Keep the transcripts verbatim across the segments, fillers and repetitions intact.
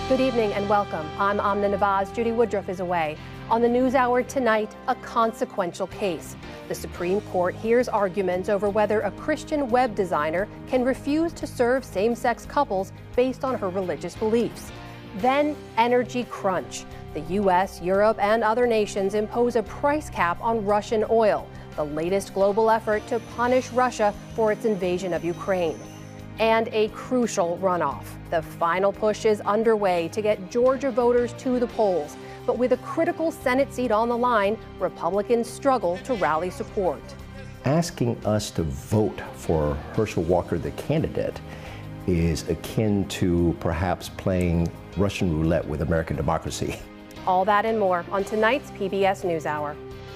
Good evening and welcome. I'm Amna Nawaz. Judy Woodruff is away. On the NewsHour tonight, a consequential case. The Supreme Court hears arguments over whether a Christian web designer can refuse to serve same-sex couples based on her religious beliefs. Then, energy crunch. The U S, Europe, and other nations impose a price cap on Russian oil, the latest global effort to punish Russia for its invasion of Ukraine. And a crucial runoff. The final push is underway to get Georgia voters to the polls. But with a critical Senate seat on the line, Republicans struggle to rally support. Asking us to vote for Herschel Walker, the candidate, is akin to perhaps playing Russian roulette with American democracy. All that and more on tonight's P B S NewsHour.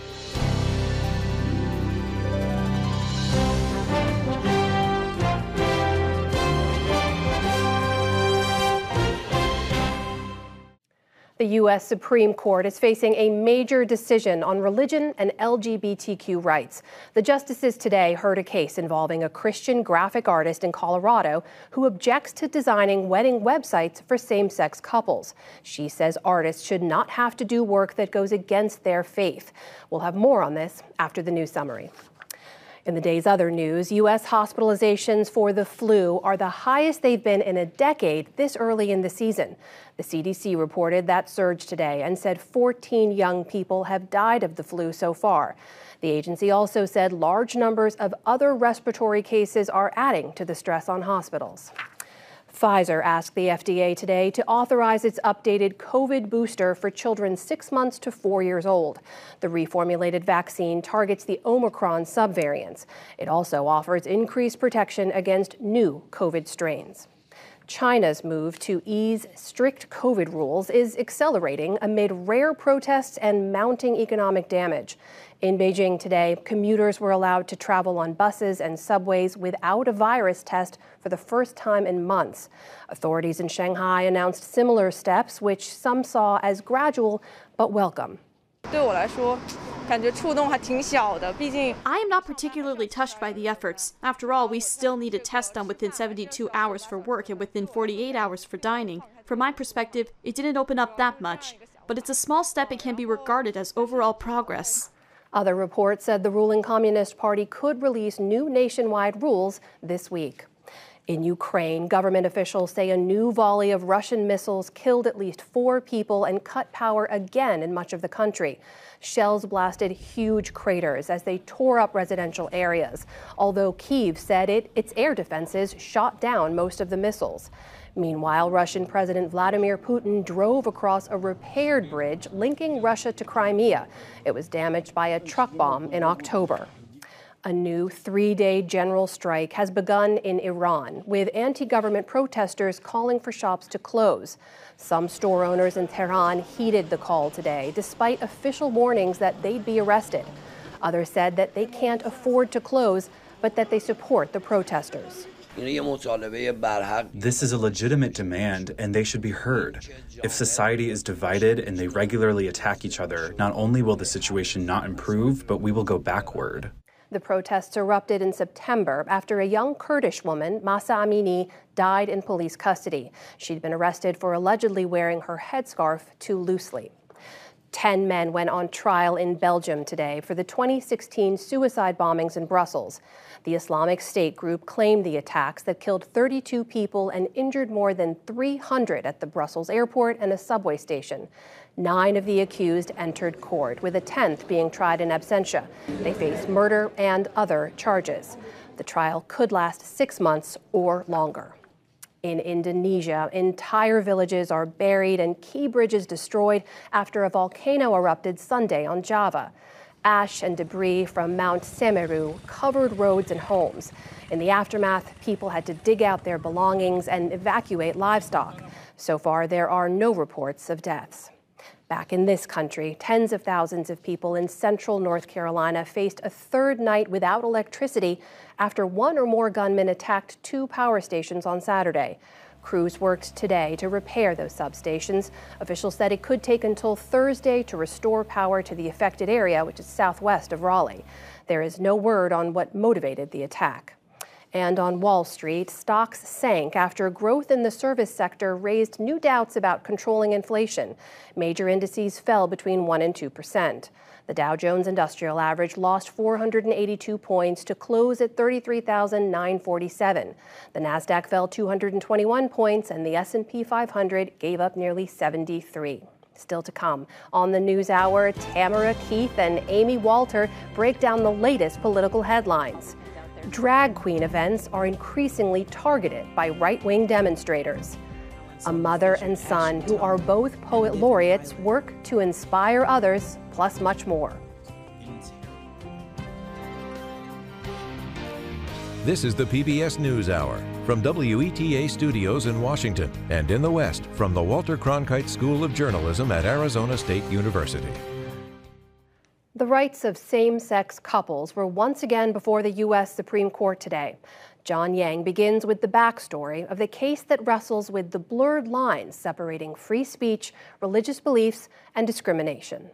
The U S Supreme Court is facing a major decision on religion and L G B T Q rights. The justices today heard a case involving a Christian graphic artist in Colorado who objects to designing wedding websites for same-sex couples. She says artists should not have to do work that goes against their faith. We'll have more on this after the news summary. In the day's other news, U S hospitalizations for the flu are the highest they've been in a decade this early in the season. The C D C reported that surge today and said fourteen young people have died of the flu so far. The agency also said large numbers of other respiratory cases are adding to the stress on hospitals. Pfizer asked the F D A today to authorize its updated COVID booster for children six months to four years old. The reformulated vaccine targets the Omicron subvariants. It also offers increased protection against new COVID strains. China's move to ease strict COVID rules is accelerating amid rare protests and mounting economic damage. In Beijing today, commuters were allowed to travel on buses and subways without a virus test for the first time in months. Authorities in Shanghai announced similar steps, which some saw as gradual but welcome. I am not particularly touched by the efforts. After all, we still need a test done within seventy-two hours for work and within forty-eight hours for dining. From my perspective, it didn't open up that much, but it's a small step and can be regarded as overall progress. Other reports said the ruling Communist Party could release new nationwide rules this week. In Ukraine, government officials say a new volley of Russian missiles killed at least four people and cut power again in much of the country. Shells blasted huge craters as they tore up residential areas, although Kyiv said it, its air defenses shot down most of the missiles. Meanwhile, Russian President Vladimir Putin drove across a repaired bridge linking Russia to Crimea. It was damaged by a truck bomb in October. A new three-day general strike has begun in Iran, with anti-government protesters calling for shops to close. Some store owners in Tehran heeded the call today, despite official warnings that they'd be arrested. Others said that they can't afford to close, but that they support the protesters. This is a legitimate demand, and they should be heard. If society is divided and they regularly attack each other, not only will the situation not improve, but we will go backward. The protests erupted in September after a young Kurdish woman, Mahsa Amini, died in police custody. She'd been arrested for allegedly wearing her headscarf too loosely. Ten men went on trial in Belgium today for the twenty sixteen suicide bombings in Brussels. The Islamic State group claimed the attacks that killed thirty-two people and injured more than three hundred at the Brussels airport and a subway station. Nine of the accused entered court, with a tenth being tried in absentia. They face murder and other charges. The trial could last six months or longer. In Indonesia, entire villages are buried and key bridges destroyed after a volcano erupted Sunday on Java. Ash and debris from Mount Semeru covered roads and homes. In the aftermath, people had to dig out their belongings and evacuate livestock. So far, there are no reports of deaths. Back in this country, tens of thousands of people in central North Carolina faced a third night without electricity after one or more gunmen attacked two power stations on Saturday. Crews worked today to repair those substations. Officials said it could take until Thursday to restore power to the affected area, which is southwest of Raleigh. There is no word on what motivated the attack. And on Wall Street, stocks sank after growth in the service sector raised new doubts about controlling inflation. Major indices fell between one and two percent. The Dow Jones Industrial Average lost four hundred eighty-two points to close at thirty-three thousand nine hundred forty-seven. The Nasdaq fell two hundred twenty-one points, and the S and P five hundred gave up nearly seventy-three. Still to come. On the NewsHour, Tamara Keith and Amy Walter break down the latest political headlines. Drag queen events are increasingly targeted by right-wing demonstrators. A mother and son who are both poet laureates work to inspire others, plus much more. This is the P B S NewsHour from W E T A Studios in Washington and in the West from the Walter Cronkite School of Journalism at Arizona State University. The rights of same-sex couples were once again before the U S Supreme Court today. John Yang begins with the backstory of the case that wrestles with the blurred lines separating free speech, religious beliefs, and discrimination.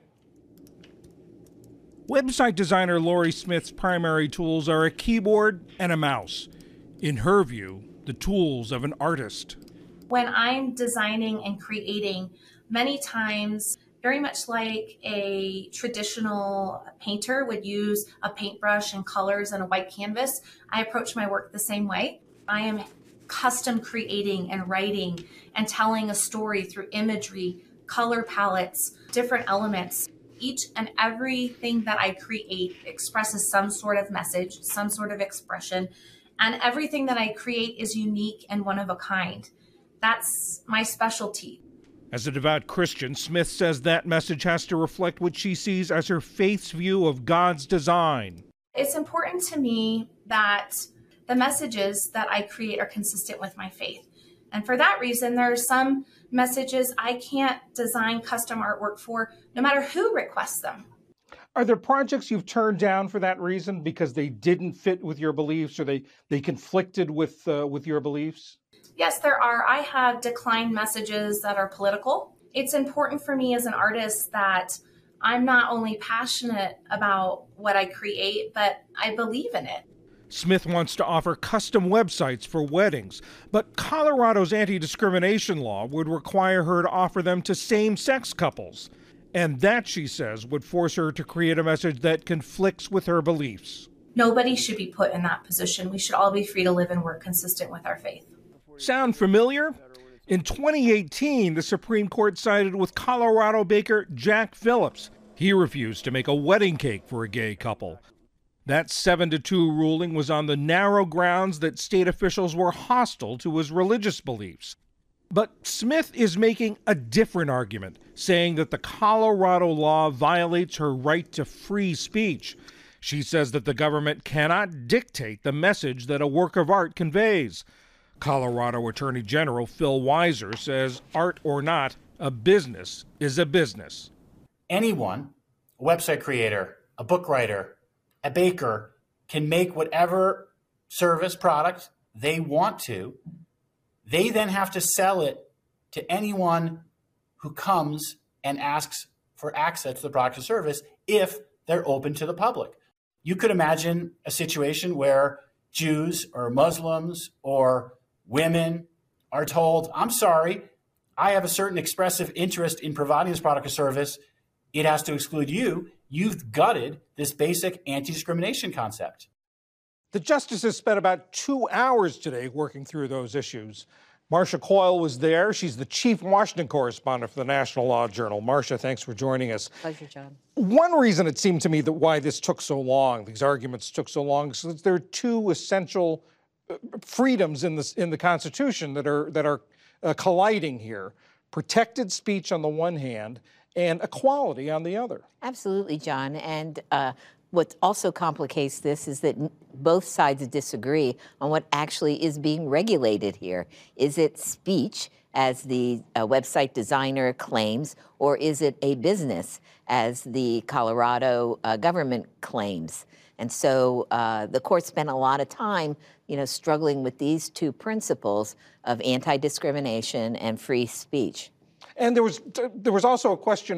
Website designer Lorie Smith's primary tools are a keyboard and a mouse. In her view, the tools of an artist. When I'm designing and creating, many times, very much like a traditional painter would use a paintbrush and colors and a white canvas, I approach my work the same way. I am custom creating and writing and telling a story through imagery, color palettes, different elements. Each and everything that I create expresses some sort of message, some sort of expression, and everything that I create is unique and one of a kind. That's my specialty. As a devout Christian, Smith says that message has to reflect what she sees as her faith's view of God's design. It's important to me that the messages that I create are consistent with my faith. And for that reason, there are some messages I can't design custom artwork for, no matter who requests them. Are there projects you've turned down for that reason because they didn't fit with your beliefs or they, they conflicted with uh, with your beliefs? Yes, there are. I have declined messages that are political. It's important for me as an artist that I'm not only passionate about what I create, but I believe in it. Smith wants to offer custom websites for weddings, but Colorado's anti-discrimination law would require her to offer them to same-sex couples. And that, she says, would force her to create a message that conflicts with her beliefs. Nobody should be put in that position. We should all be free to live and work consistent with our faith. Sound familiar? In twenty eighteen, the Supreme Court sided with Colorado baker Jack Phillips. He refused to make a wedding cake for a gay couple. That seven to two ruling was on the narrow grounds that state officials were hostile to his religious beliefs. But Smith is making a different argument, saying that the Colorado law violates her right to free speech. She says that the government cannot dictate the message that a work of art conveys. Colorado Attorney General Phil Weiser says, art or not, a business is a business. Anyone, a website creator, a book writer, a baker, can make whatever service product they want to. They then have to sell it to anyone who comes and asks for access to the product or service if they're open to the public. You could imagine a situation where Jews or Muslims or women are told, I'm sorry, I have a certain expressive interest in providing this product or service. It has to exclude you. You've gutted this basic anti-discrimination concept. The justices spent about two hours today working through those issues. Marcia Coyle was there. She's the chief Washington correspondent for the National Law Journal. Marcia, thanks for joining us. Pleasure, John. One reason it seemed to me that why this took so long, these arguments took so long, is that there are two essential freedoms in the, in the Constitution that are, that are uh, colliding here. Protected speech on the one hand and equality on the other. Absolutely, John. And uh, what also complicates this is that both sides disagree on what actually is being regulated here. Is it speech, as the uh, website designer claims, or is it a business, as the Colorado uh, government claims? And so uh, the court spent a lot of time, you know, struggling with these two principles of anti-discrimination and free speech. And there was there was also a question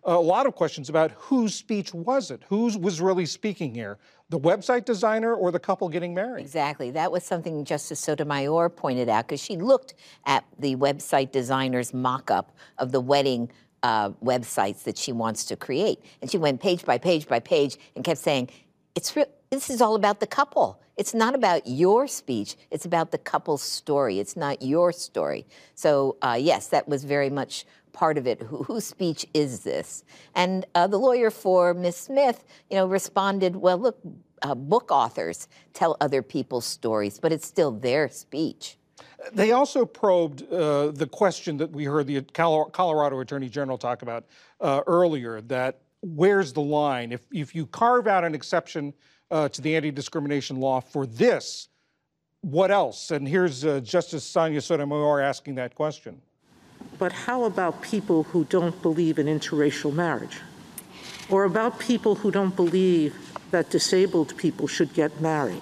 a lot of questions about whose speech was it? Who was really speaking here? The website designer or the couple getting married? Exactly. That was something Justice Sotomayor pointed out, because she looked at the website designer's mock-up of the wedding uh, websites that she wants to create. And she went page by page by page and kept saying, "It's re- this is all about the couple. It's not about your speech. It's about the couple's story. It's not your story." So, uh, yes, that was very much part of it. Who, whose speech is this? And uh, the lawyer for Miz Smith, you know, responded, well, look, uh, book authors tell other people's stories, but it's still their speech. They also probed uh, the question that we heard the Colorado Attorney General talk about uh, earlier, that where's the line? If, if you carve out an exception uh, to the anti-discrimination law for this, what else? And here's uh, Justice Sonia Sotomayor asking that question. But how about people who don't believe in interracial marriage? Or about people who don't believe that disabled people should get married?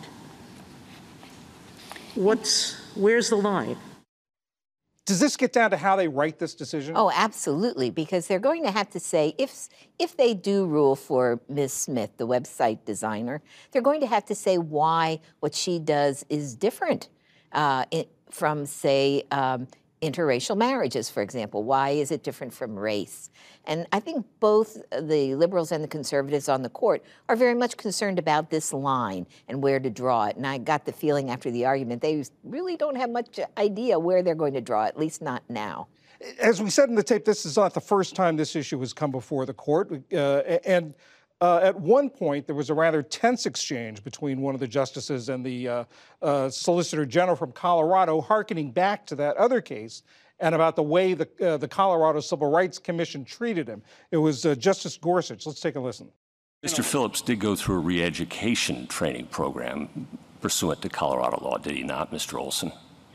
What's, where's the line? Does this get down to how they write this decision? Oh, absolutely, because they're going to have to say, if, if they do rule for Miz Smith, the website designer, they're going to have to say why what she does is different uh, it, from, say, um, interracial marriages, for example. Why is it different from race? And I think both the liberals and the conservatives on the court are very much concerned about this line and where to draw it. And I got the feeling after the argument they really don't have much idea where they're going to draw it, at least not now. As we said in the tape, this is not the first time this issue has come before the court. Uh, and uh, at one point, there was a rather tense exchange between one of the justices and the uh, uh, Solicitor General from Colorado, hearkening back to that other case and about the way the, uh, the Colorado Civil Rights Commission treated him. It was uh, Justice Gorsuch. Let's take a listen. Mister Phillips did go through a re-education training program pursuant to Colorado law, did he not, Mister Olson?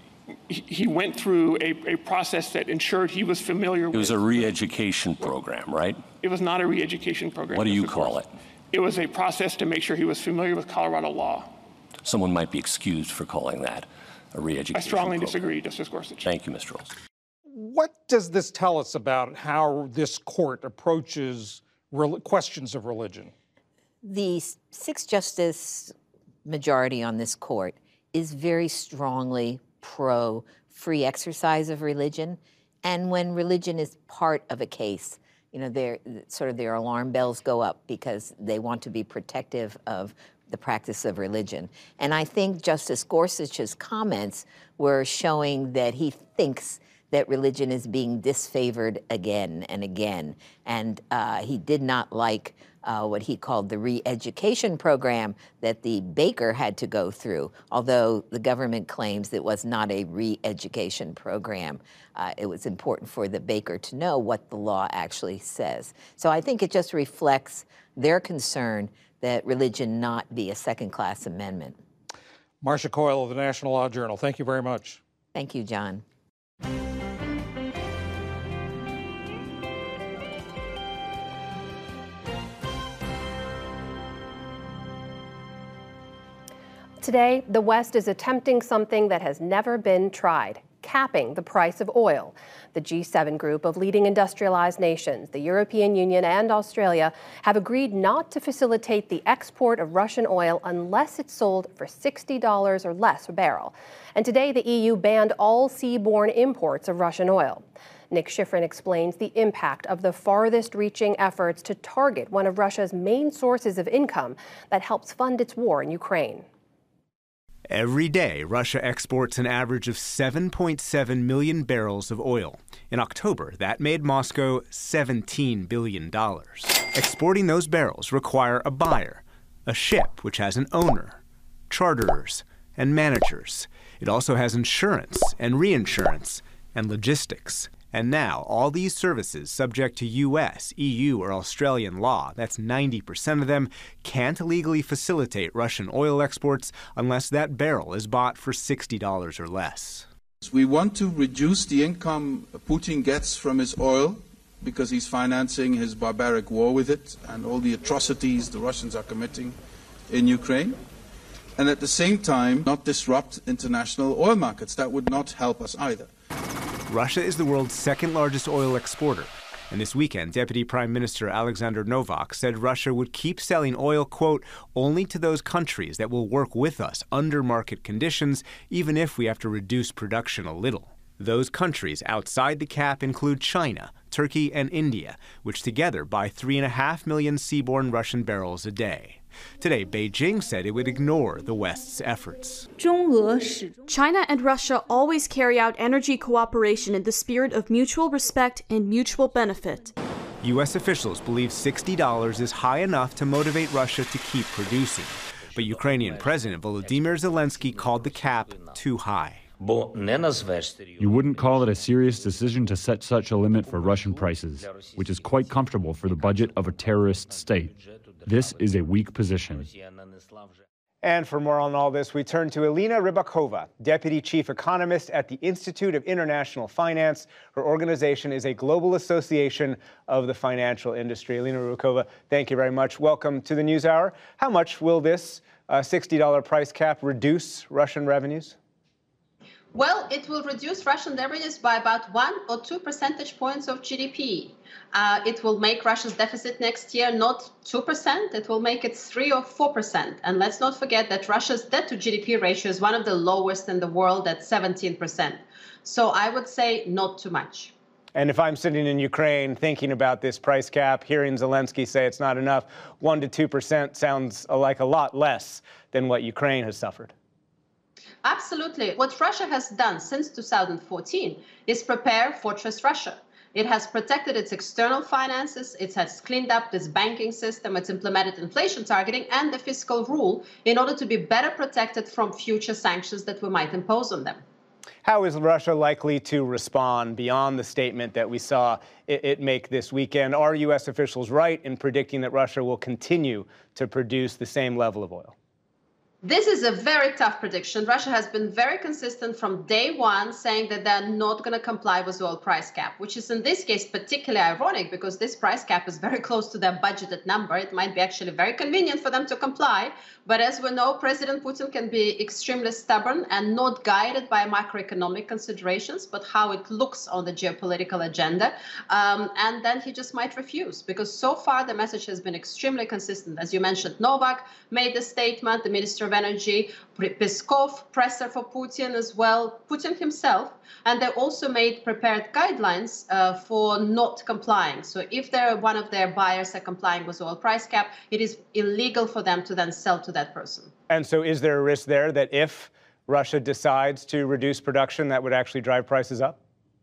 He went through a, a process that ensured he was familiar with... It was a re-education program, right? It was not a re-education program. What do you call it? It was a process to make sure he was familiar with Colorado law. Someone might be excused for calling that a re-education I strongly program. disagree, Justice Gorsuch. Thank you, Mister Olson. What does this tell us about how this court approaches questions of religion? The six-justice majority on this court is very strongly pro-free exercise of religion. And when religion is part of a case, you know, their sort of their alarm bells go up because they want to be protective of the practice of religion. And I think Justice Gorsuch's comments were showing that he thinks that religion is being disfavored again and again. And uh, he did not like uh, what he called the re-education program that the baker had to go through, although the government claims it was not a re-education program. Uh, it was important for the baker to know what the law actually says. So I think it just reflects their concern that religion not be a second-class amendment. Marcia Coyle of the National Law Journal, thank you very much. Thank you, John. Today, the West is attempting something that has never been tried: capping the price of oil. The G seven group of leading industrialized nations, the European Union and Australia, have agreed not to facilitate the export of Russian oil unless it's sold for sixty dollars or less a barrel. And today, the E U banned all seaborne imports of Russian oil. Nick Schifrin explains the impact of the farthest-reaching efforts to target one of Russia's main sources of income that helps fund its war in Ukraine. Every day, Russia exports an average of seven point seven million barrels of oil. In October, that made Moscow seventeen billion dollars. Exporting those barrels require a buyer, a ship which has an owner, charterers, and managers. It also has insurance and reinsurance and logistics. And now, all these services subject to U S, E U, or Australian law, that's ninety percent of them, can't legally facilitate Russian oil exports unless that barrel is bought for sixty dollars or less. We want to reduce the income Putin gets from his oil because he's financing his barbaric war with it and all the atrocities the Russians are committing in Ukraine. And at the same time, not disrupt international oil markets. That would not help us either. Russia is the world's second largest oil exporter, And this weekend, Deputy Prime Minister Alexander Novak said Russia would keep selling oil, quote, only to those countries that will work with us under market conditions, even if we have to reduce production a little. Those countries outside the cap include China, Turkey, and India, which together buy three and a half million seaborne Russian barrels a day. Today, Beijing said it would ignore the West's efforts. China and Russia always carry out energy cooperation in the spirit of mutual respect and mutual benefit. U S officials believe sixty dollars is high enough to motivate Russia to keep producing. But Ukrainian President Volodymyr Zelensky called the cap too high. You wouldn't call it a serious decision to set such a limit for Russian prices, which is quite comfortable for the budget of a terrorist state. This is a weak position. And for more on all this, we turn to Elena Rybakova, Deputy Chief Economist at the Institute of International Finance. Her organization is a global association of the financial industry. Elena Rybakova, thank you very much. Welcome to the NewsHour. How much will this uh, sixty dollar price cap reduce Russian revenues? Well, it will reduce Russian revenues by about one or two percentage points of G D P. Uh, it will make Russia's deficit next year not two percent, it will make it three or four percent. And let's not forget that Russia's debt to G D P ratio is one of the lowest in the world at seventeen percent. So I would say not too much. And if I'm sitting in Ukraine thinking about this price cap, hearing Zelensky say it's not enough, one to two percent sounds like a lot less than what Ukraine has suffered. Absolutely. What Russia has done since two thousand fourteen is prepare Fortress Russia. It has protected its external finances, it has cleaned up its banking system, it's implemented inflation targeting and the fiscal rule in order to be better protected from future sanctions that we might impose on them. How is Russia likely to respond beyond the statement that we saw it, it make this weekend? Are U S officials right in predicting that Russia will continue to produce the same level of oil? This is a very tough prediction. Russia has been very consistent from day one, saying that they're not going to comply with the oil price cap, which is in this case particularly ironic because this price cap is very close to their budgeted number. It might be actually very convenient for them to comply. But as we know, President Putin can be extremely stubborn and not guided by macroeconomic considerations, but how it looks on the geopolitical agenda. Um, and then he just might refuse because so far the message has been extremely consistent. As you mentioned, Novak made the statement, the Minister of Energy, Peskov, presser for Putin as well, Putin himself, and they also made prepared guidelines uh, for not complying. So if they're one of their buyers are complying with oil price cap, it is illegal for them to then sell to that person. And so is there a risk there that if Russia decides to reduce production, that would actually drive prices up?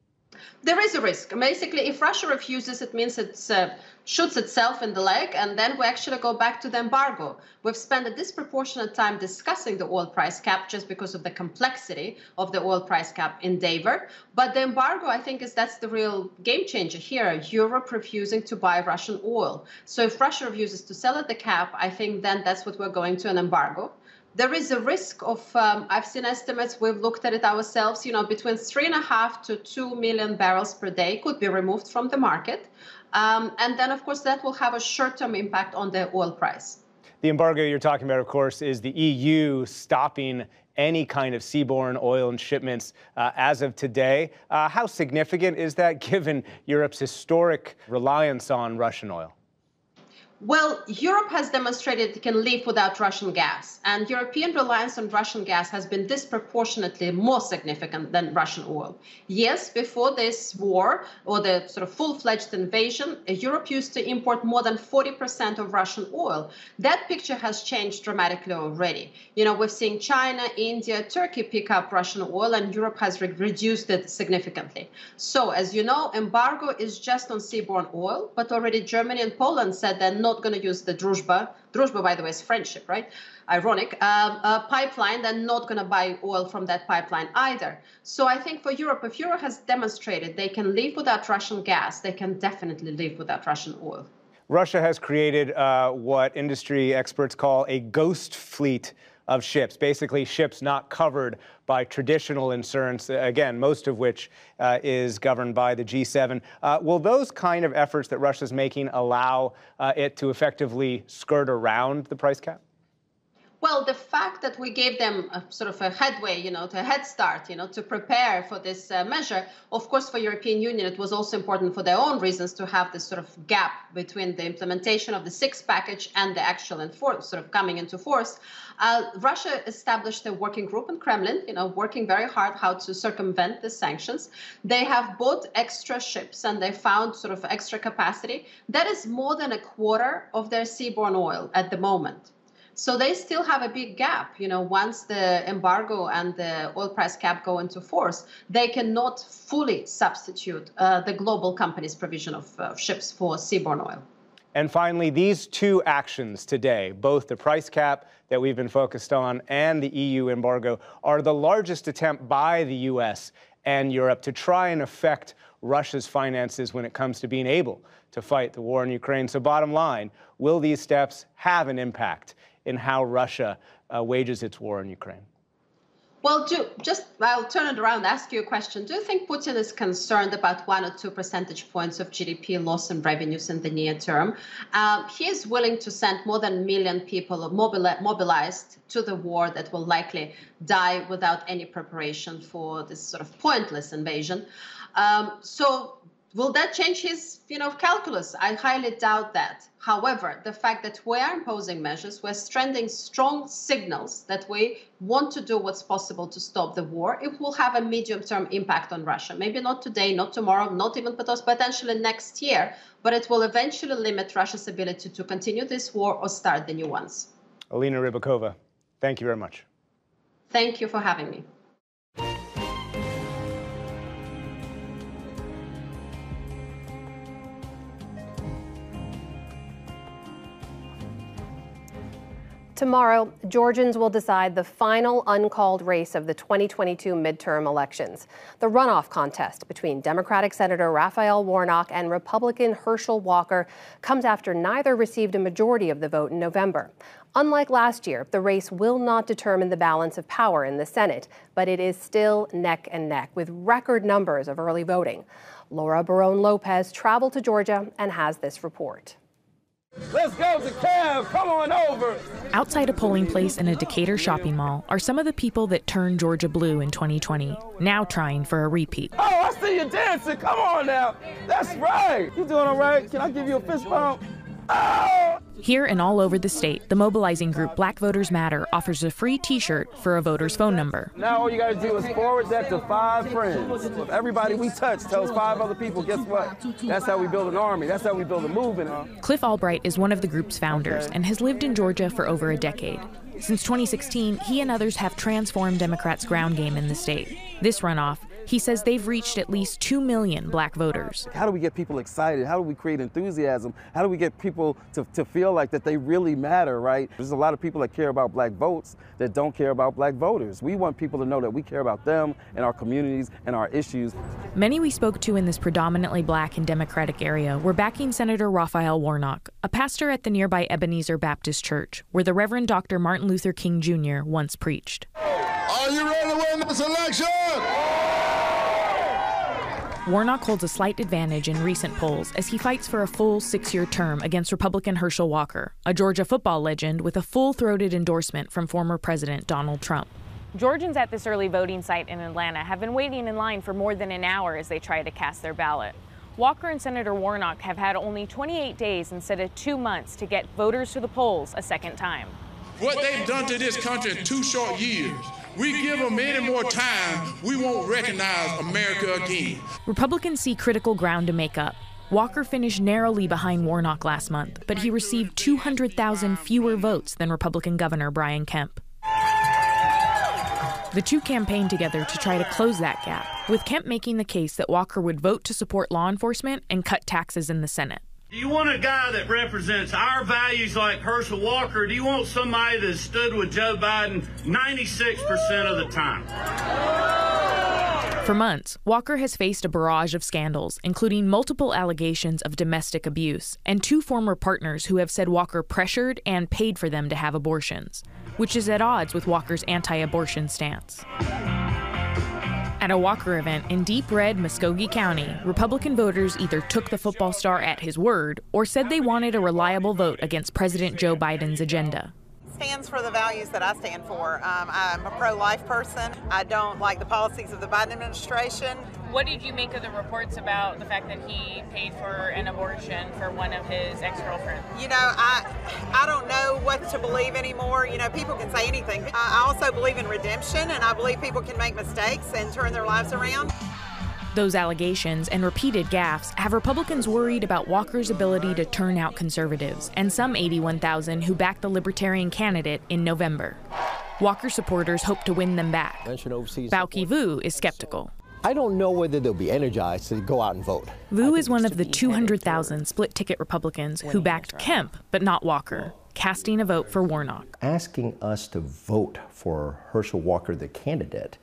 There is a risk. Basically, if Russia refuses, it means it uh, shoots itself in the leg, and then we actually go back to the embargo. We've spent a disproportionate time discussing the oil price cap just because of the complexity of the oil price cap endeavor. But the embargo, I think, is that's the real game changer here. Europe refusing to buy Russian oil. So if Russia refuses to sell at the cap, I think then that's what we're going to, an embargo. There is a risk of, um, I've seen estimates, we've looked at it ourselves, you know, between three and a half to two million barrels per day could be removed from the market. Um, and then, of course, that will have a short-term impact on the oil price. The embargo you're talking about, of course, is the E U stopping any kind of seaborne oil and shipments uh, as of today. Uh, how significant is that given Europe's historic reliance on Russian oil? Well, Europe has demonstrated it can live without Russian gas, and European reliance on Russian gas has been disproportionately more significant than Russian oil. Yes, before this war, or the sort of full-fledged invasion, Europe used to import more than forty percent of Russian oil. That picture has changed dramatically already. You know, we've seen China, India, Turkey pick up Russian oil, and Europe has re reduced it significantly. So, as you know, embargo is just on seaborne oil, but already Germany and Poland said they're not going to use the Druzhba. Druzhba, by the way, is friendship, right? Ironic. Um, a pipeline, they're not going to buy oil from that pipeline either. So I think for Europe, if Europe has demonstrated they can live without Russian gas, they can definitely live without Russian oil. Russia has created uh, what industry experts call a ghost fleet of ships, basically ships not covered by traditional insurance, again, most of which uh, is governed by the G seven. Uh, will those kind of efforts that Russia's making allow uh, it to effectively skirt around the price cap? Well, the fact that we gave them a, sort of a headway, you know, to a head start, you know, to prepare for this uh, measure, of course, for European Union, it was also important for their own reasons to have this sort of gap between the implementation of the sixth package and the actual enforce, sort of coming into force. Uh, Russia established a working group in Kremlin, you know, working very hard how to circumvent the sanctions. They have bought extra ships and they found sort of extra capacity. That is more than a quarter of their seaborne oil at the moment. So they still have a big gap. You know, once the embargo and the oil price cap go into force, they cannot fully substitute uh, the global company's provision of uh, ships for seaborne oil. And finally, these two actions today, both the price cap that we've been focused on and the E U embargo, are the largest attempt by the U S and Europe to try and affect Russia's finances when it comes to being able to fight the war in Ukraine. So bottom line, will these steps have an impact in how Russia uh, wages its war in Ukraine? Well, do, just I'll turn it around, ask you a question. Do you think Putin is concerned about one or two percentage points of G D P loss in revenues in the near term? Um, he is willing to send more than a million people mobili- mobilized to the war that will likely die without any preparation for this sort of pointless invasion. Um, so will that change his, you know, calculus? I highly doubt that. However, the fact that we are imposing measures, we're sending strong signals that we want to do what's possible to stop the war, it will have a medium-term impact on Russia. Maybe not today, not tomorrow, not even potentially next year, but it will eventually limit Russia's ability to continue this war or start the new ones. Alina Rybakova, thank you very much. Thank you for having me. Tomorrow, Georgians will decide the final uncalled race of the twenty twenty-two midterm elections. The runoff contest between Democratic Senator Raphael Warnock and Republican Herschel Walker comes after neither received a majority of the vote in November. Unlike last year, the race will not determine the balance of power in the Senate, but it is still neck and neck with record numbers of early voting. Laura Barone Lopez traveled to Georgia and has this report. Let's go to Kev, come on over. Outside a polling place in a Decatur shopping mall are some of the people that turned Georgia blue in twenty twenty, now trying for a repeat. Oh, I see you dancing, come on now. That's right. You doing all right? Can I give you a fist bump? Oh! Here and all over the state, the mobilizing group Black Voters Matter offers a free T-shirt for a voter's phone number. Now all you gotta do is forward that to five friends. If everybody we touch tells five other people, guess what? That's how we build an army. That's how we build a movement, huh? Cliff Albright is one of the group's founders and has lived in Georgia for over a decade. Since twenty sixteen, he and others have transformed Democrats' ground game in the state. This runoff, he says they've reached at least two million black voters. How do we get people excited? How do we create enthusiasm? How do we get people to, to feel like that they really matter, right? There's a lot of people that care about black votes that don't care about black voters. We want people to know that we care about them and our communities and our issues. Many we spoke to in this predominantly black and Democratic area were backing Senator Raphael Warnock, a pastor at the nearby Ebenezer Baptist Church, where the Reverend Doctor Martin Luther King Junior once preached. Are you ready to win this election? Warnock holds a slight advantage in recent polls as he fights for a full six-year term against Republican Herschel Walker, a Georgia football legend with a full-throated endorsement from former President Donald Trump. Georgians at this early voting site in Atlanta have been waiting in line for more than an hour as they try to cast their ballot. Walker and Senator Warnock have had only twenty-eight days instead of two months to get voters to the polls a second time. What they've done to this country in two short years, we give them any more time, we won't recognize America again. Republicans see critical ground to make up. Walker finished narrowly behind Warnock last month, but he received two hundred thousand fewer votes than Republican Governor Brian Kemp. The two campaigned together to try to close that gap, with Kemp making the case that Walker would vote to support law enforcement and cut taxes in the Senate. Do you want a guy that represents our values like Herschel Walker, or do you want somebody that stood with Joe Biden ninety-six percent of the time? For months, Walker has faced a barrage of scandals, including multiple allegations of domestic abuse, and two former partners who have said Walker pressured and paid for them to have abortions, which is at odds with Walker's anti-abortion stance. At a Walker event in deep red Muskogee County, Republican voters either took the football star at his word or said they wanted a reliable vote against President Joe Biden's agenda. stands for the values that I stand for. Um, I'm a pro-life person. I don't like the policies of the Biden administration. What did you make of the reports about the fact that he paid for an abortion for one of his ex-girlfriends? You know, I I don't know what to believe anymore. You know, people can say anything. I also believe in redemption, and I believe people can make mistakes and turn their lives around. Those allegations and repeated gaffes have Republicans worried about Walker's ability to turn out conservatives and some eighty-one thousand who backed the Libertarian candidate in November. Walker supporters hope to win them back. Bauki Vu is skeptical. I don't know whether they'll be energized to go out and vote. Vu is one of the two hundred thousand split-ticket Republicans who backed Kemp but not Walker, casting a vote for Warnock. Asking us to vote for Herschel Walker, the candidate,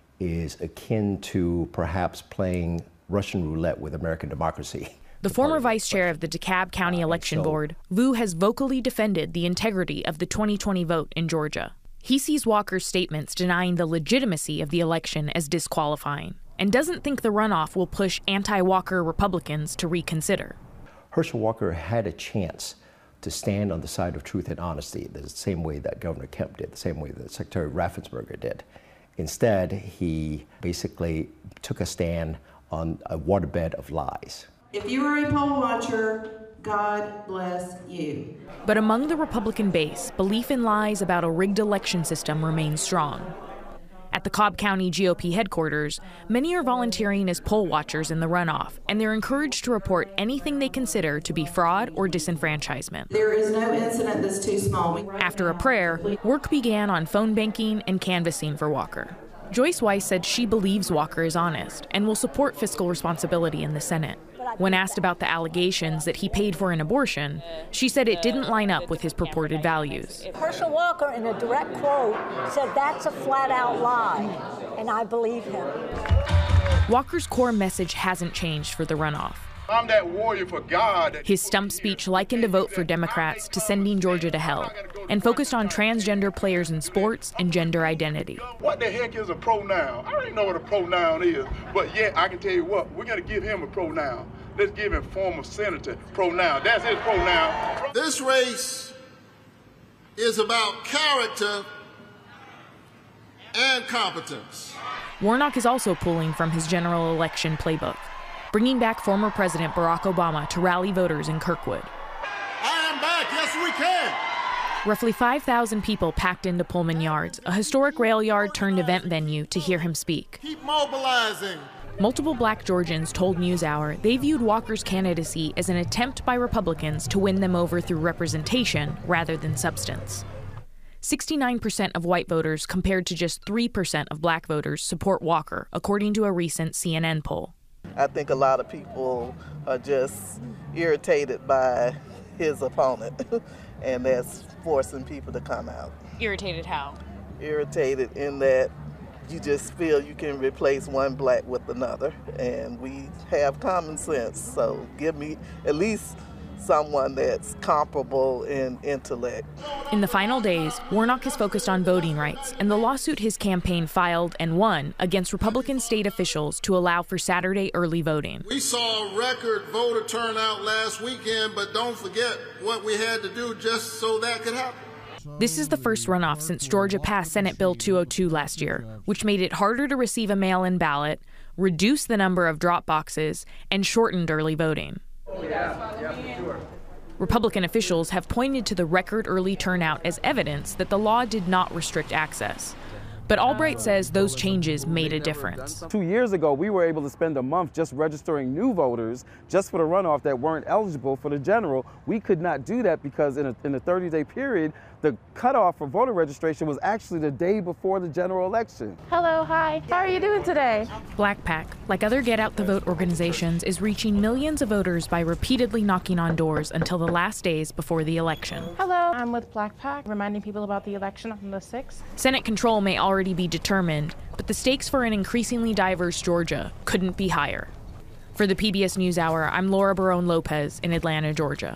is akin to perhaps playing Russian roulette with American democracy. The former vice chair of the DeKalb County Election Board, Vu has vocally defended the integrity of the twenty twenty vote in Georgia. He sees Walker's statements denying the legitimacy of the election as disqualifying, and doesn't think the runoff will push anti-Walker Republicans to reconsider. Herschel Walker had a chance to stand on the side of truth and honesty, the same way that Governor Kemp did, the same way that Secretary Raffensperger did. Instead, he basically took a stand on a waterbed of lies. If you are a poll watcher, God bless you. But among the Republican base, belief in lies about a rigged election system remains strong. At the Cobb County G O P headquarters, many are volunteering as poll watchers in the runoff, and they're encouraged to report anything they consider to be fraud or disenfranchisement. There is no incident that's too small. After a prayer, work began on phone banking and canvassing for Walker. Joyce Weiss said she believes Walker is honest and will support fiscal responsibility in the Senate. When asked about the allegations that he paid for an abortion, she said it didn't line up with his purported values. Herschel Walker, in a direct quote, said that's a flat-out lie, and I believe him. Walker's core message hasn't changed for the runoff. I'm that warrior for God. His stump speech likened a vote for Democrats to sending Georgia to hell, and focused on transgender players in sports and gender identity. What the heck is a pronoun? I already know what a pronoun is, but yet I can tell you what, we're going to give him a pronoun. Let's give him former senator pronoun. That's his pronoun. This race is about character and competence. Warnock is also pulling from his general election playbook, bringing back former President Barack Obama to rally voters in Kirkwood. I am back. Yes, we can. Roughly five thousand people packed into Pullman Yards, a historic rail yard turned event venue, to hear him speak. Keep mobilizing. Multiple black Georgians told NewsHour they viewed Walker's candidacy as an attempt by Republicans to win them over through representation rather than substance. sixty-nine percent of white voters compared to just three percent of black voters support Walker, according to a recent C N N poll. I think a lot of people are just irritated by his opponent, and that's forcing people to come out. Irritated how? Irritated in that you just feel you can replace one black with another, and we have common sense, so give me at least someone that's comparable in intellect. In the final days, Warnock has focused on voting rights and the lawsuit his campaign filed and won against Republican state officials to allow for Saturday early voting. We saw a record voter turnout last weekend, but don't forget what we had to do just so that could happen. This is the first runoff since Georgia passed Senate Bill two oh two last year, which made it harder to receive a mail-in ballot, reduced the number of drop boxes, and shortened early voting. Yeah, yeah, for sure. Republican officials have pointed to the record early turnout as evidence that the law did not restrict access. But Albright says those changes made a difference. Two years ago, we were able to spend a month just registering new voters just for the runoff that weren't eligible for the general. We could not do that because in a, in a thirty-day period, the cutoff for voter registration was actually the day before the general election. Hello, hi. How are you doing today? Black PAC, like other Get Out the Vote organizations, is reaching millions of voters by repeatedly knocking on doors until the last days before the election. Hello, I'm with Black PAC, reminding people about the election on the sixth. Senate control may already be determined, but the stakes for an increasingly diverse Georgia couldn't be higher. For the P B S NewsHour, I'm Laura Barone Lopez in Atlanta, Georgia.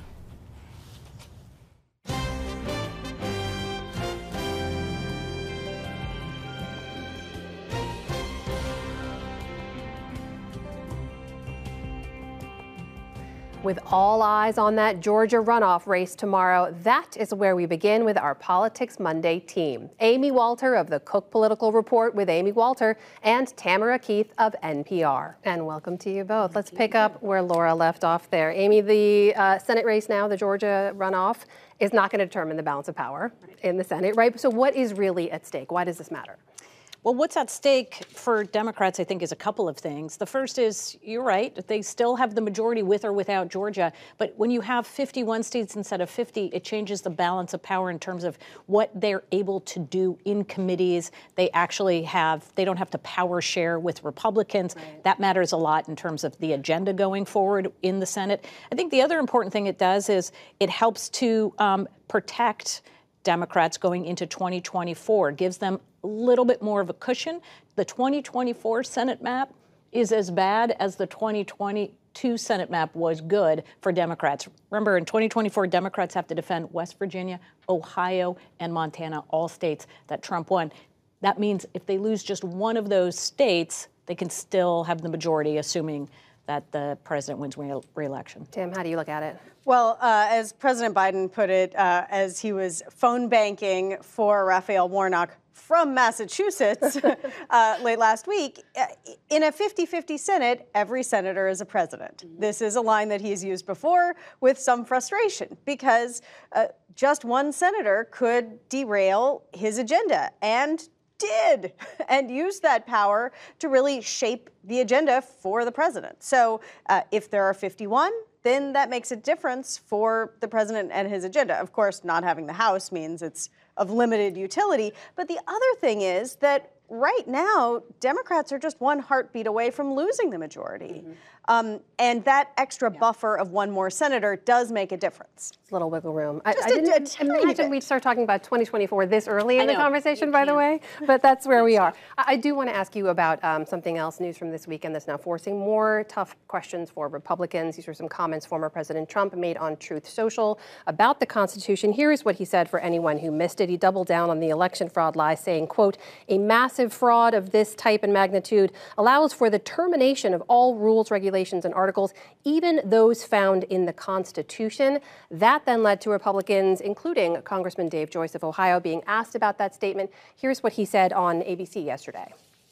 With all eyes on that Georgia runoff race tomorrow, that is where we begin with our Politics Monday team. Amy Walter of the Cook Political Report with Amy Walter and Tamara Keith of N P R. And welcome to you both. Let's pick up where Laura left off there. Amy, the uh, Senate race now, the Georgia runoff, is not going to determine the balance of power in the Senate, right? So what is really at stake? Why does this matter? Well, what's at stake for Democrats, I think, is a couple of things. The first is, you're right, they still have the majority with or without Georgia. But when you have fifty-one states instead of fifty, it changes the balance of power in terms of what they're able to do in committees. They actually have, they don't have to power share with Republicans. Right. That matters a lot in terms of the agenda going forward in the Senate. I think the other important thing it does is it helps to um, protect Democrats going into twenty twenty-four, gives them a little bit more of a cushion. The twenty twenty-four Senate map is as bad as the twenty twenty-two Senate map was good for Democrats. Remember, in twenty twenty-four, Democrats have to defend West Virginia, Ohio, and Montana, all states that Trump won. That means if they lose just one of those states, they can still have the majority, assuming that the president wins re- re-election. Tim, how do you look at it? Well, uh, as President Biden put it, uh, as he was phone banking for Raphael Warnock from Massachusetts uh, late last week, uh, in a fifty-fifty Senate, every senator is a president. Mm-hmm. This is a line that he's used before with some frustration because uh, just one senator could derail his agenda and did, and used that power to really shape the agenda for the president. So uh, if there are fifty-one, then that makes a difference for the president and his agenda. Of course, not having the House means it's of limited utility. But the other thing is that right now, Democrats are just one heartbeat away from losing the majority. Mm-hmm. Um, and that extra yeah. buffer of one more senator does make a difference. Little wiggle room. I, Just I a, didn't a imagine bit. we'd start talking about twenty twenty-four this early in I the know. conversation, by the way, but that's where we are. I, I do want to ask you about um, something else, news from this weekend that's now forcing more tough questions for Republicans. These are some comments former President Trump made on Truth Social about the Constitution. Here is what he said for anyone who missed it. He doubled down on the election fraud lie, saying, quote, "A massive fraud of this type and magnitude allows for the termination of all rules, regulations, and articles, even those found in the Constitution." That then led to Republicans, including Congressman Dave Joyce of Ohio, being asked about that statement. Here's what he said on A B C yesterday.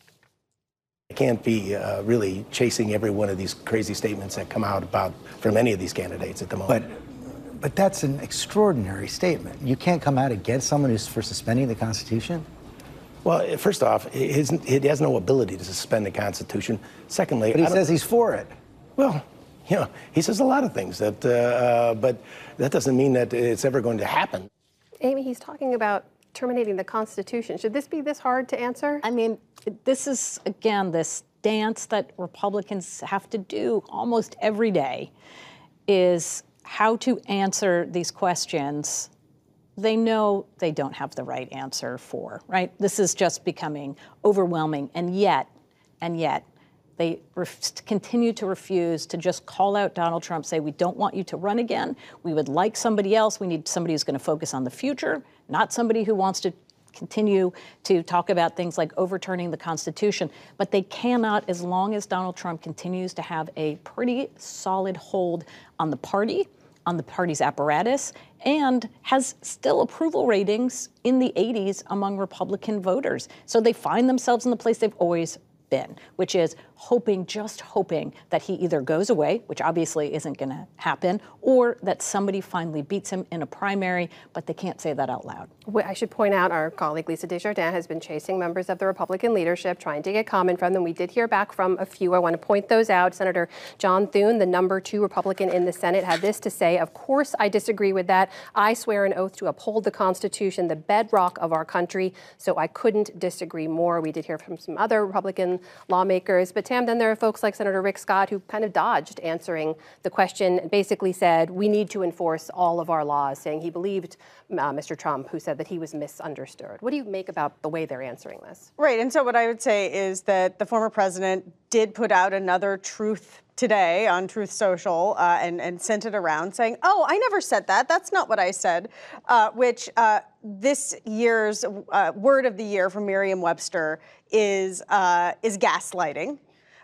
I can't be uh, really chasing every one of these crazy statements that come out about from any of these candidates at the moment. But, but that's an extraordinary statement. You can't come out against someone who's for suspending the Constitution? Well, first off, his, he has no ability to suspend the Constitution. Secondly, but he says he's for it. Well, you know, he says a lot of things, that, uh, uh, but that doesn't mean that it's ever going to happen. Amy, he's talking about terminating the Constitution. Should this be this hard to answer? I mean, this is, again, this dance that Republicans have to do almost every day is how to answer these questions they know they don't have the right answer for, right? This is just becoming overwhelming, and yet, and yet, they ref- continue to refuse to just call out Donald Trump, say, we don't want you to run again. We would like somebody else. We need somebody who's going to focus on the future, not somebody who wants to continue to talk about things like overturning the Constitution. But they cannot, as long as Donald Trump continues to have a pretty solid hold on the party, on the party's apparatus, and has still approval ratings in the eighties among Republican voters. So they find themselves in the place they've always been, which is hoping, just hoping that he either goes away, which obviously isn't going to happen, or that somebody finally beats him in a primary, but they can't say that out loud. Well, I should point out our colleague Lisa Desjardins has been chasing members of the Republican leadership, trying to get comment from them. We did hear back from a few. I want to point those out. Senator John Thune, the number two Republican in the Senate, had this to say: "Of course I disagree with that. I swear an oath to uphold the Constitution, the bedrock of our country, so I couldn't disagree more." We did hear from some other Republican lawmakers. But Tam, then there are folks like Senator Rick Scott who kind of dodged answering the question and basically said, we need to enforce all of our laws, saying he believed uh, Mister Trump, who said that he was misunderstood. What do you make about the way they're answering this? Right. And so what I would say is that the former president did put out another truth today on Truth Social uh, and, and sent it around saying, oh, I never said that. That's not what I said, uh, which uh, this year's uh, word of the year from Merriam-Webster is uh, is gaslighting.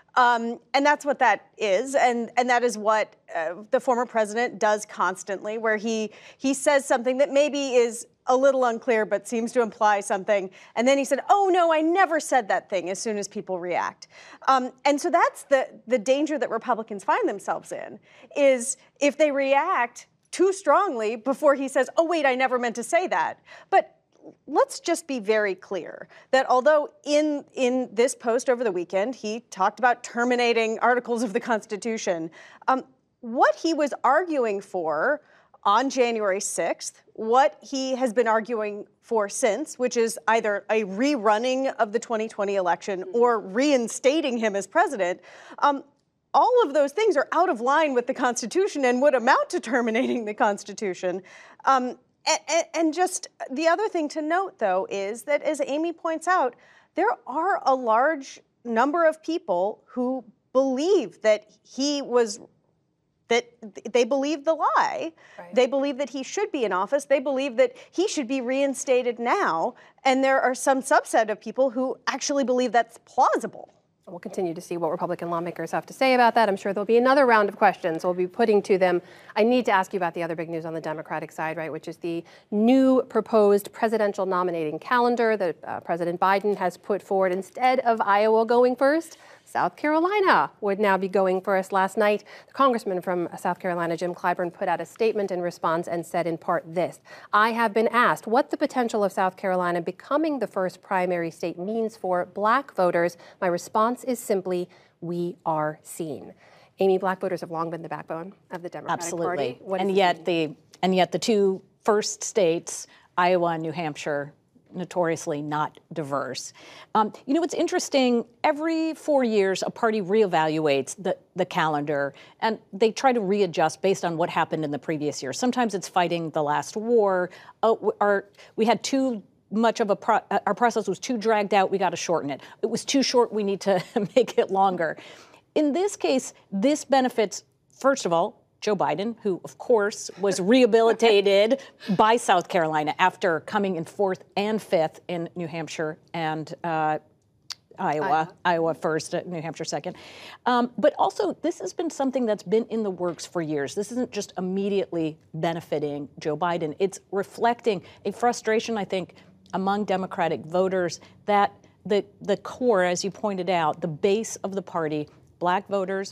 Um, and that's what that is, and and that is what uh, the former president does constantly, where he he says something that maybe is a little unclear but seems to imply something, and then he said, "Oh no, I never said that thing," as soon as people react. Um, and so that's the the danger that Republicans find themselves in, is if they react too strongly before he says, "Oh wait, I never meant to say that." But let's just be very clear that although in in this post over the weekend he talked about terminating articles of the Constitution, um, what he was arguing for on January sixth, what he has been arguing for since, which is either a rerunning of the twenty twenty election or reinstating him as president, um, all of those things are out of line with the Constitution and would amount to terminating the Constitution. Um, And, and just the other thing to note, though, is that, as Amy points out, there are a large number of people who believe that he was, that they believe the lie. Right. They believe that he should be in office. They believe that he should be reinstated now. And there are some subset of people who actually believe that's plausible. We'll continue to see what Republican lawmakers have to say about that. I'm sure there'll be another round of questions we'll be putting to them. I need to ask you about the other big news on the Democratic side, right, which is the new proposed presidential nominating calendar that uh, President Biden has put forward. Instead of Iowa going first, South Carolina would now be going first. Last night, the congressman from South Carolina, Jim Clyburn, put out a statement in response and said in part this: "I have been asked what the potential of South Carolina becoming the first primary state means for black voters. My response is simply, we are seen." Amy, black voters have long been the backbone of the Democratic Absolutely. Party. What and yet the and yet the two first states, Iowa and New Hampshire, notoriously not diverse. Um, you know, it's interesting. Every four years, a party reevaluates the, the calendar, and they try to readjust based on what happened in the previous year. Sometimes it's fighting the last war. Oh, our, we had too much of a pro- our process was too dragged out. We got to shorten it. It was too short. We need to make it longer. In this case, this benefits, first of all, Joe Biden, who, of course, was rehabilitated by South Carolina after coming in fourth and fifth in New Hampshire and uh, Iowa. Iowa. Iowa first, uh, New Hampshire second. Um, but also, this has been something that's been in the works for years. This isn't just immediately benefiting Joe Biden. It's reflecting a frustration, I think, among Democratic voters that the, the core, as you pointed out, the base of the party, black voters,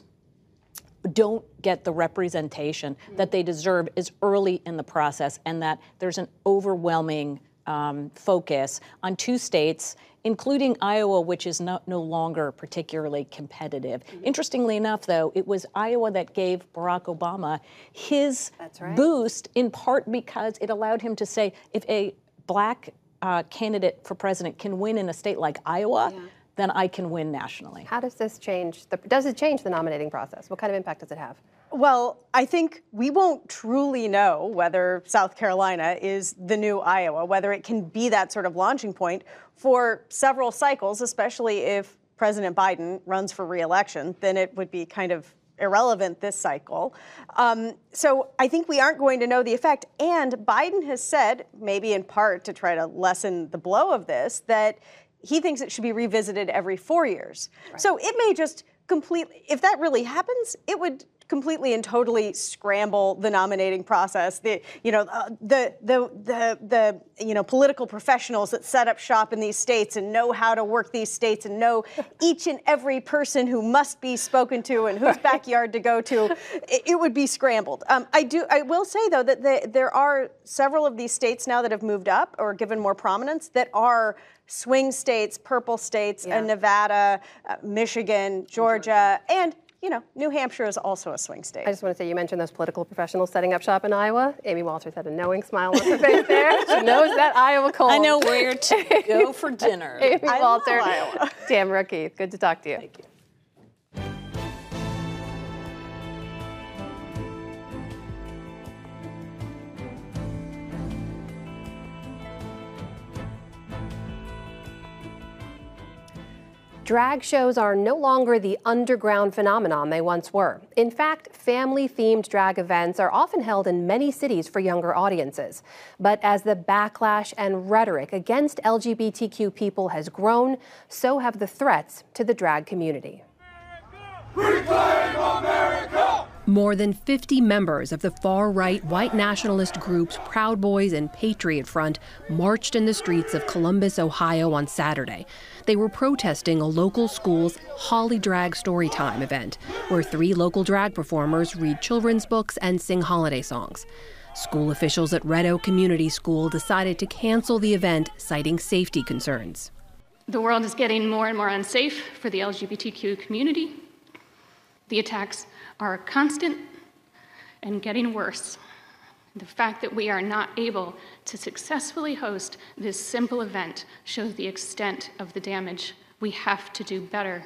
don't get the representation that they deserve as early in the process, and that there's an overwhelming um, focus on two states, including Iowa, which is no, no longer particularly competitive. Mm-hmm. Interestingly enough, though, it was Iowa that gave Barack Obama his right. boost, in part because it allowed him to say, if a black uh, candidate for president can win in a state like Iowa, yeah. then I can win nationally. How does this change? The, does it change the nominating process? What kind of impact does it have? Well, I think we won't truly know whether South Carolina is the new Iowa, whether it can be that sort of launching point for several cycles, especially if President Biden runs for re-election. Then it would be kind of irrelevant this cycle. Um, so I think we aren't going to know the effect. And Biden has said, maybe in part to try to lessen the blow of this, that he thinks it should be revisited every four years. Right. So it may just completely, if that really happens, it would completely and totally scramble the nominating process. The, you know, uh, the, the, the, the, you know, political professionals that set up shop in these states and know how to work these states and know each and every person who must be spoken to and whose backyard to go to, it, it would be scrambled. Um, I do, I will say though that the, there are several of these states now that have moved up or given more prominence that are swing states, purple states, yeah. and Nevada, uh, Michigan, Georgia, and you know, New Hampshire is also a swing state. I just want to say, you mentioned those political professionals setting up shop in Iowa. Amy Walters had a knowing smile on her face there. She knows that Iowa cold. I know where to go for dinner. Amy I Walters, love Iowa. Tamara Keith, good to talk to you. Thank you. Drag shows are no longer the underground phenomenon they once were. In fact, family-themed drag events are often held in many cities for younger audiences. But as the backlash and rhetoric against L G B T Q people has grown, so have the threats to the drag community. Reclaim America! More than fifty members of the far-right white nationalist groups Proud Boys and Patriot Front marched in the streets of Columbus, Ohio on Saturday. They were protesting a local school's Holly Drag Storytime event, where three local drag performers read children's books and sing holiday songs. School officials at Red Oak Community School decided to cancel the event, citing safety concerns. The world is getting more and more unsafe for the L G B T Q community. The attacks are constant and getting worse. The fact that we are not able to successfully host this simple event shows the extent of the damage. We have to do better.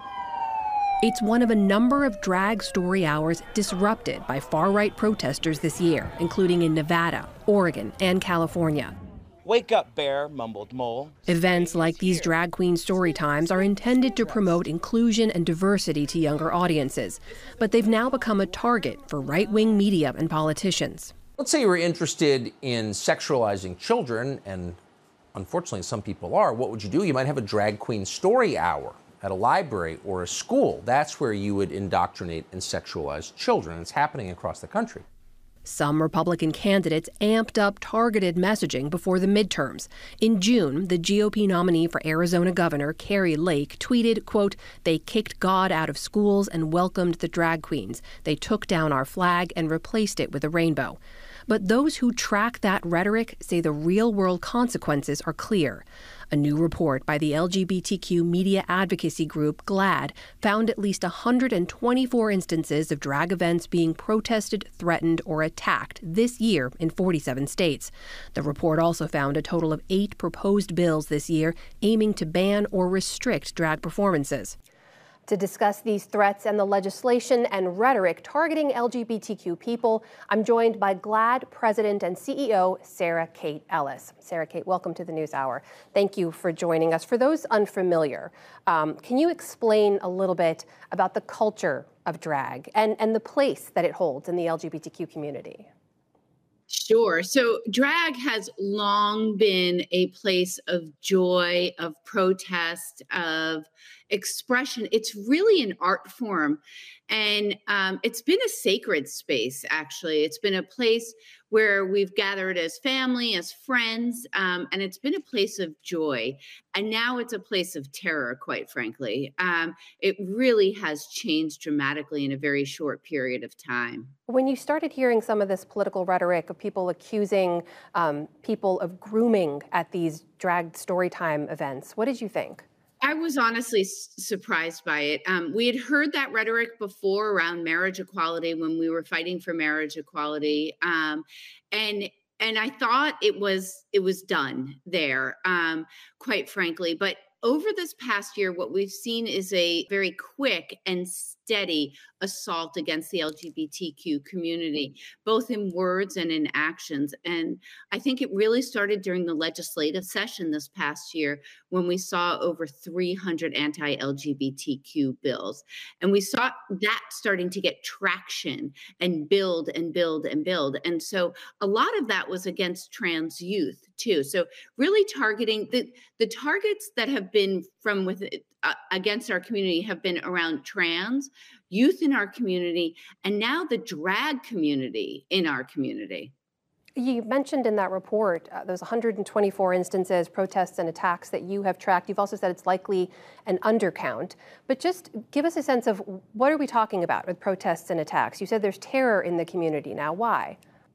It's one of a number of drag story hours disrupted by far-right protesters this year, including in Nevada, Oregon, and California. Wake up, bear, mumbled Mole. Events like these drag queen story times are intended to promote inclusion and diversity to younger audiences, but they've now become a target for right-wing media and politicians. Let's say you were interested in sexualizing children, and unfortunately some people are. What would you do? You might have a drag queen story hour at a library or a school. That's where you would indoctrinate and sexualize children. It's happening across the country. Some Republican candidates amped up targeted messaging before the midterms. In June, the G O P nominee for Arizona Governor, Kari Lake, tweeted, quote, "They kicked God out of schools and welcomed the drag queens. They took down our flag and replaced it with a rainbow." But those who track that rhetoric say the real-world consequences are clear. A new report by the L G B T Q media advocacy group GLAAD found at least one hundred twenty-four instances of drag events being protested, threatened, or attacked this year in forty-seven states. The report also found a total of eight proposed bills this year aiming to ban or restrict drag performances. To discuss these threats and the legislation and rhetoric targeting L G B T Q people, I'm joined by GLAAD President and C E O Sarah Kate Ellis. Sarah Kate, welcome to the News Hour. Thank you for joining us. For those unfamiliar, um, can you explain a little bit about the culture of drag and, and the place that it holds in the L G B T Q community? Sure. So drag has long been a place of joy, of protest, of expression. It's really an art form. And um, it's been a sacred space, actually. It's been a place where we've gathered as family, as friends, um, and it's been a place of joy. And now it's a place of terror, quite frankly. Um, it really has changed dramatically in a very short period of time. When you started hearing some of this political rhetoric of people accusing um, people of grooming at these drag storytime events, what did you think? I was honestly s- surprised by it. Um, we had heard that rhetoric before around marriage equality when we were fighting for marriage equality, um, and and I thought it was it was done there, um, quite frankly. But over this past year, what we've seen is a very quick and steady assault against the L G B T Q community, both in words and in actions. And I think it really started during the legislative session this past year when we saw over three hundred anti-L G B T Q bills. And we saw that starting to get traction and build and build and build. And so a lot of that was against trans youth too. So really targeting the, the targets that have been from with uh, against our community have been around trans, youth in our community, and now the drag community in our community. You mentioned in that report uh, there's one hundred twenty-four instances, protests and attacks that you have tracked. You've also said it's likely an undercount. But just give us a sense of what are we talking about with protests and attacks? You said there's terror in the community now. Why?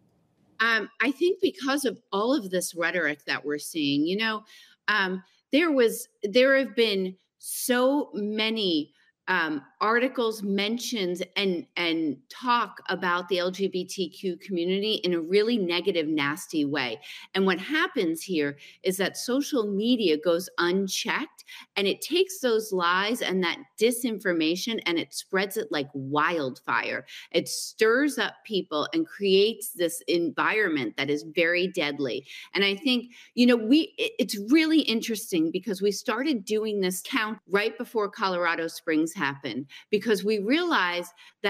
Um, I think because of all of this rhetoric that we're seeing, you know, um, there was there have been so many um, articles, mentions, and and talk about the L G B T Q community in a really negative, nasty way. And what happens here is that social media goes unchecked, and it takes those lies and that disinformation and it spreads it like wildfire. It stirs up people and creates this environment that is very deadly. And I think, you know, we it's really interesting because we started doing this count right before Colorado Springs happened, because we realized that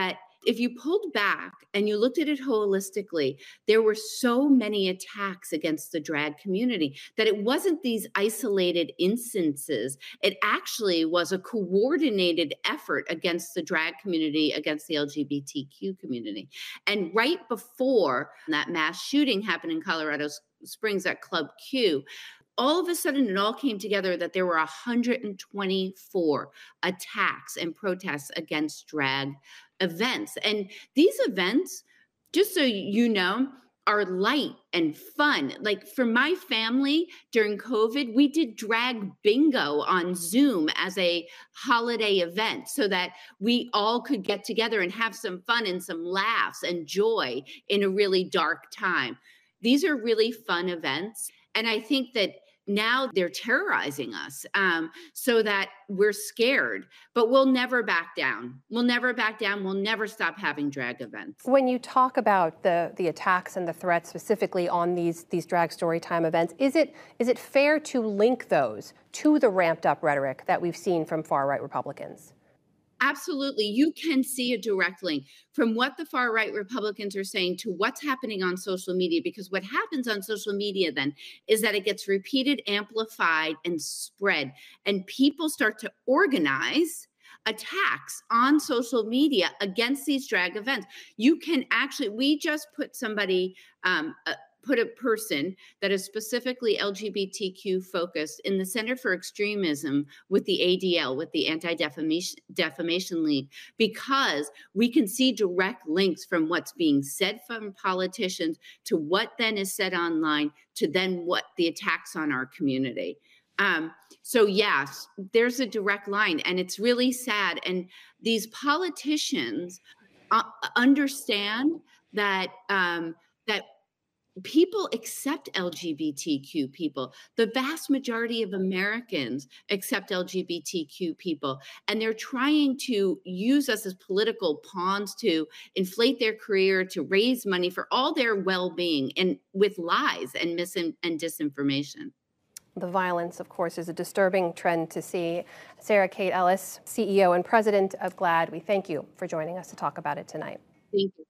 If you pulled back and you looked at it holistically, there were so many attacks against the drag community that it wasn't these isolated instances. It actually was a coordinated effort against the drag community, against the L G B T Q community. And right before that mass shooting happened in Colorado Springs at Club Q, all of a sudden it all came together that there were one hundred twenty-four attacks and protests against drag events. And these events, just so you know, are light and fun. Like for my family during COVID, we did drag bingo on Zoom as a holiday event so that we all could get together and have some fun and some laughs and joy in a really dark time. These are really fun events. And I think that now they're terrorizing us um, so that we're scared, but we'll never back down. We'll never back down. We'll never stop having drag events. When you talk about the the attacks and the threats specifically on these these drag storytime events, is it is it fair to link those to the ramped up rhetoric that we've seen from far-right Republicans? Absolutely. You can see a direct link from what the far-right Republicans are saying to what's happening on social media, because what happens on social media then is that it gets repeated, amplified, and spread, and people start to organize attacks on social media against these drag events. You can actually, we just put somebody, um, uh, put a person that is specifically L G B T Q focused in the Center for Extremism with the A D L, with the Anti-Defamation Defamation League, because we can see direct links from what's being said from politicians to what then is said online to then what the attacks on our community. Um, so yes, there's a direct line, and it's really sad. And these politicians uh, understand that um, that people accept L G B T Q people. The vast majority of Americans accept L G B T Q people, and they're trying to use us as political pawns to inflate their career, to raise money for all their well-being, and with lies and mis and disinformation. The violence, of course, is a disturbing trend to see. Sarah Kate Ellis, C E O and president of GLAAD, we thank you for joining us to talk about it tonight. Thank you.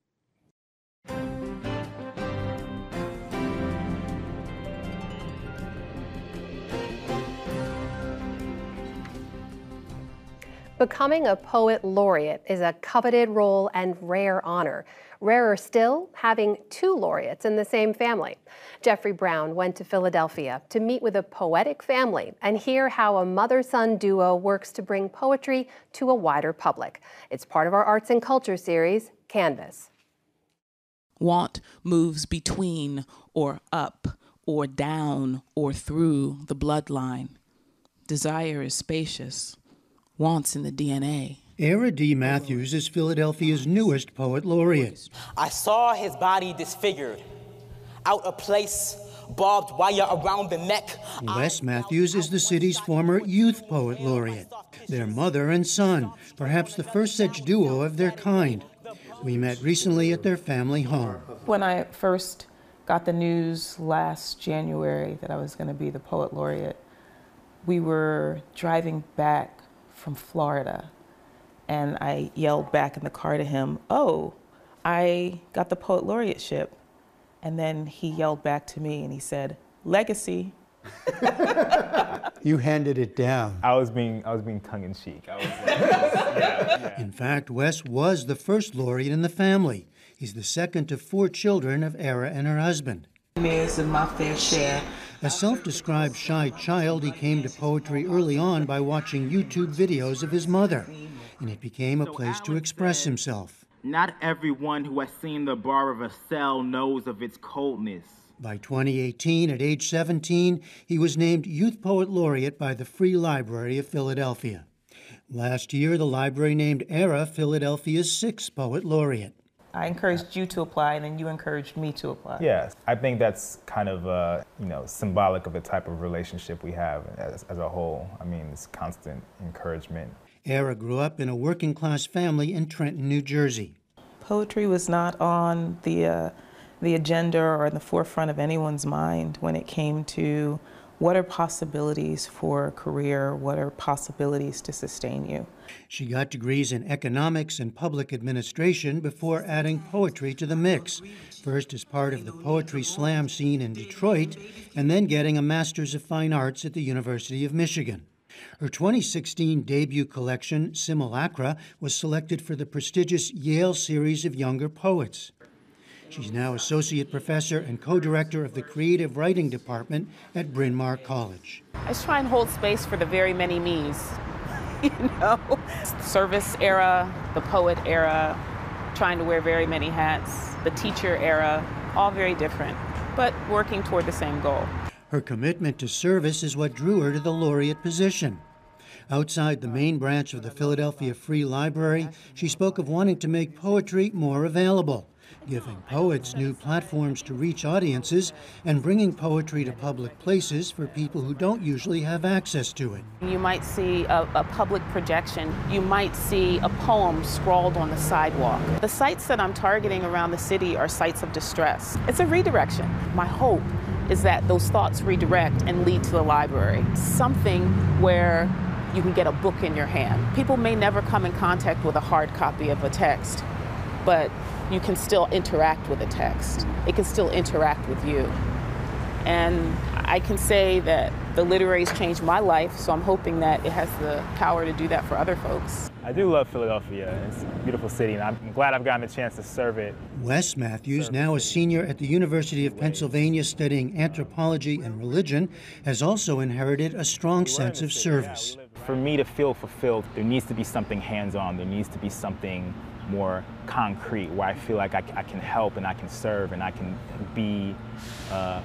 Becoming a poet laureate is a coveted role and rare honor. Rarer still, having two laureates in the same family. Jeffrey Brown went to Philadelphia to meet with a poetic family and hear how a mother-son duo works to bring poetry to a wider public. It's part of our Arts and Culture series, Canvas. Want moves between or up or down or through the bloodline. Desire is spacious. Wants in the D N A. Era D. Matthews is Philadelphia's newest poet laureate. I saw his body disfigured, out of place, barbed wire around the neck. Les Matthews is the city's former youth poet laureate. Their mother and son, perhaps the first such duo of their kind. We met recently at their family home. When I first got the news last January that I was going to be the poet laureate, we were driving back from Florida, and I yelled back in the car to him, "Oh, I got the poet laureateship." And then he yelled back to me and he said, "Legacy." You handed it down. I was being I was being tongue in cheek. I was like, yeah, yeah. In fact, Wes was the first laureate in the family. He's the second of four children of Era and her husband. And my fair share. A self-described shy child, he came to poetry early on by watching YouTube videos of his mother, and it became a place to express himself. Not everyone who has seen the bar of a cell knows of its coldness. By twenty eighteen, at age seventeen, he was named Youth Poet Laureate by the Free Library of Philadelphia. Last year, the library named Era Philadelphia's sixth Poet Laureate. I encouraged you to apply, and then you encouraged me to apply. Yes, I think that's kind of, uh, you know, symbolic of the type of relationship we have as, as a whole. I mean, it's constant encouragement. Era grew up in a working-class family in Trenton, New Jersey. Poetry was not on the, uh, the agenda or in the forefront of anyone's mind when it came to What are possibilities for a career? What are possibilities to sustain you? She got degrees in economics and public administration before adding poetry to the mix, first as part of the poetry slam scene in Detroit, and then getting a Master's of Fine Arts at the University of Michigan. Her twenty sixteen debut collection, Simulacra, was selected for the prestigious Yale Series of Younger Poets. She's now associate professor and co-director of the creative writing department at Bryn Mawr College. I just try and hold space for the very many me's, you know? Service era, the poet era, trying to wear very many hats, the teacher era, all very different, but working toward the same goal. Her commitment to service is what drew her to the laureate position. Outside the main branch of the Philadelphia Free Library, she spoke of wanting to make poetry more available, giving poets new platforms to reach audiences and bringing poetry to public places for people who don't usually have access to it. You might see a, a public projection. You might see a poem scrawled on the sidewalk. The sites that I'm targeting around the city are sites of distress. It's a redirection. My hope is that those thoughts redirect and lead to the library, something where you can get a book in your hand. People may never come in contact with a hard copy of a text, but you can still interact with a text. It can still interact with you. And I can say that the literary's changed my life, so I'm hoping that it has the power to do that for other folks. I do love Philadelphia. It's a beautiful city, and I'm glad I've gotten a chance to serve it. Wes Matthews, now a senior at the University of Pennsylvania studying anthropology and religion, has also inherited a strong sense of service. For me to feel fulfilled, there needs to be something hands-on. There needs to be something more concrete where I feel like I, I can help and I can serve and I can be uh,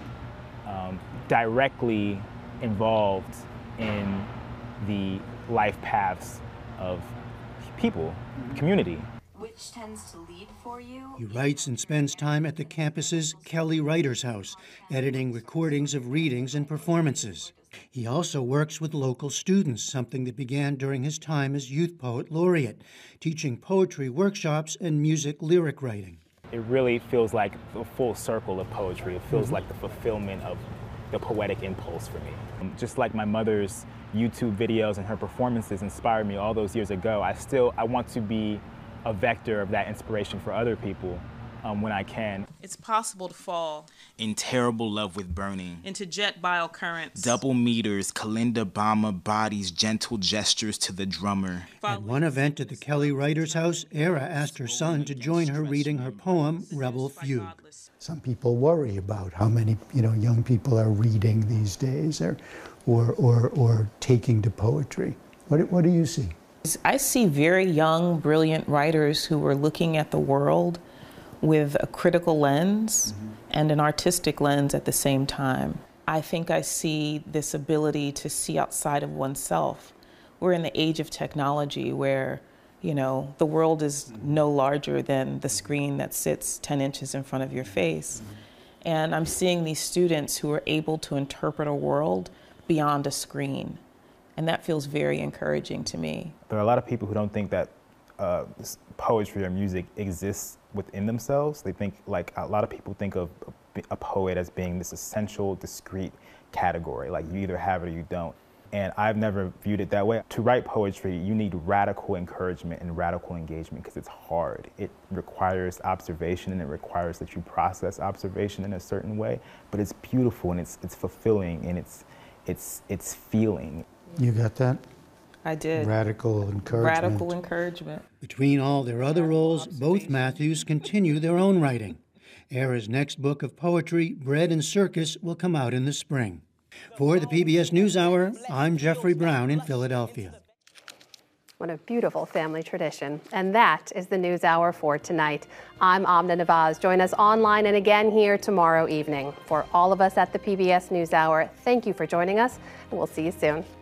um, directly involved in the life paths of people, community. Which tends to lead for you? He writes and spends time at the campus's Kelly Writers House, editing recordings of readings and performances. He also works with local students, something that began during his time as Youth Poet Laureate, teaching poetry workshops and music lyric writing. It really feels like a full circle of poetry. It feels mm-hmm. like the fulfillment of the poetic impulse for me. Just like my mother's YouTube videos and her performances inspired me all those years ago, I still, I want to be a vector of that inspiration for other people um, when I can. It's possible to fall in terrible love with burning, into jet biocurrents, double meters, Kalinda Bama bodies, gentle gestures to the drummer. At one event at the Kelly Writers House, Era asked her son to join her reading her poem, Rebel Fugue. Some people worry about how many, you know, young people are reading these days or, or, or, or taking to poetry. What, what do you see? I see very young, brilliant writers who are looking at the world with a critical lens mm-hmm. and an artistic lens at the same time. I think I see this ability to see outside of oneself. We're in the age of technology where, you know, the world is no larger than the screen that sits ten inches in front of your face. Mm-hmm. And I'm seeing these students who are able to interpret a world beyond a screen. And that feels very encouraging to me. There are a lot of people who don't think that uh, poetry or music exists within themselves. They think, like, a lot of people think of a poet as being this essential, discrete category. Like, you either have it or you don't. And I've never viewed it that way. To write poetry, you need radical encouragement and radical engagement because it's hard. It requires observation and it requires that you process observation in a certain way. But it's beautiful and it's, it's fulfilling and it's, it's, it's feeling. You got that? I did. Radical encouragement. Radical encouragement. Between all their other roles, both Matthews continue their own writing. Era's next book of poetry, Bread and Circus, will come out in the spring. For the P B S NewsHour, I'm Jeffrey Brown in Philadelphia. What a beautiful family tradition. And that is the NewsHour for tonight. I'm Amna Nawaz. Join us online and again here tomorrow evening. For all of us at the P B S NewsHour, thank you for joining us, and we'll see you soon.